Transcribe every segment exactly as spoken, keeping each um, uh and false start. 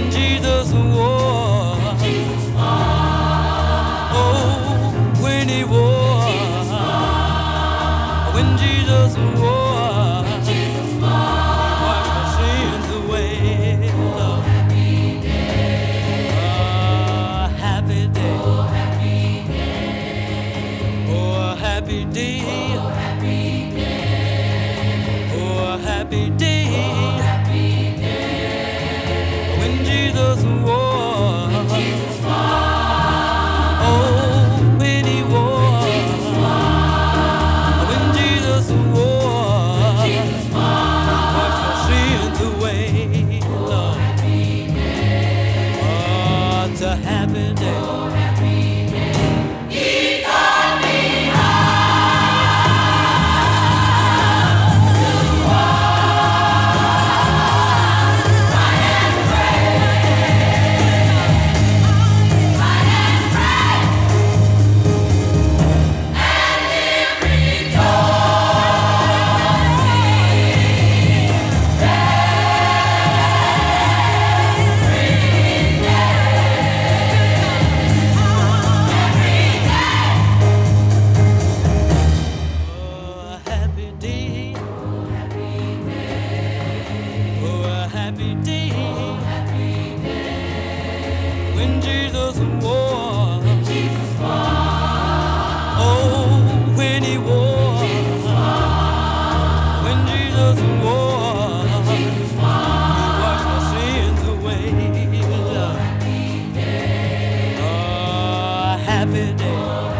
when Jesus wore, oh, when he wore, when Jesus wore, washed my sins away. Oh, happy day, oh, happy day, oh, happy day, when Jesus wore, oh, when he wore, when Jesus wore, washed my sins away. Lord, oh, it's a happy day. Happy day, when Jesus wore, oh, when he wore, when Jesus wore, he washed my sins away. Oh, happy day.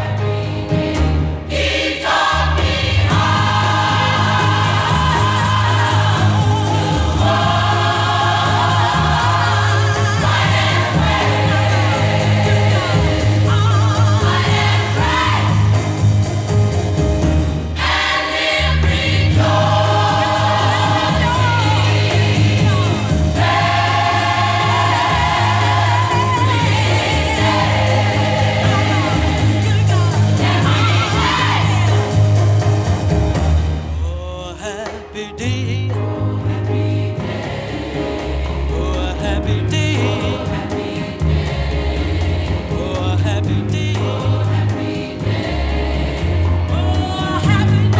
Happy day, oh, happy day, oh, happy day, oh, happy day,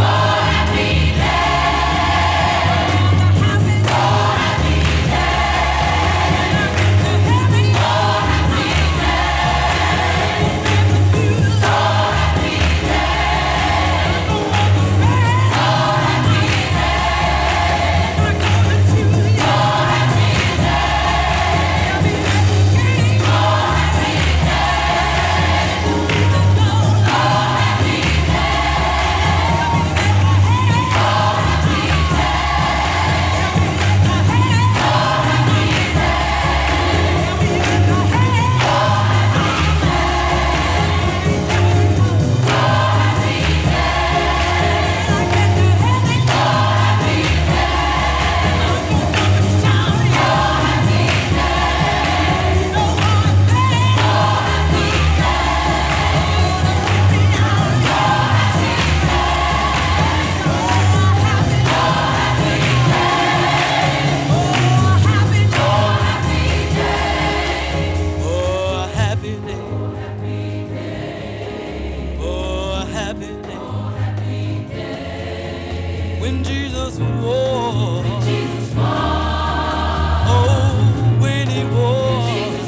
when Jesus wore, oh, when he wore,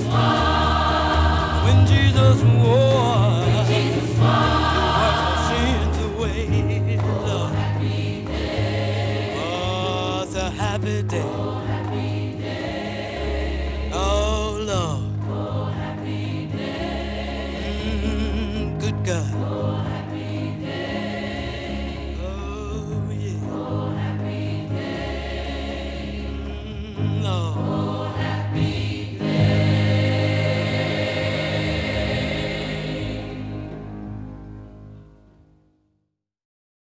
when Jesus wore, he washed my sins away. Lord, oh, it's a happy day.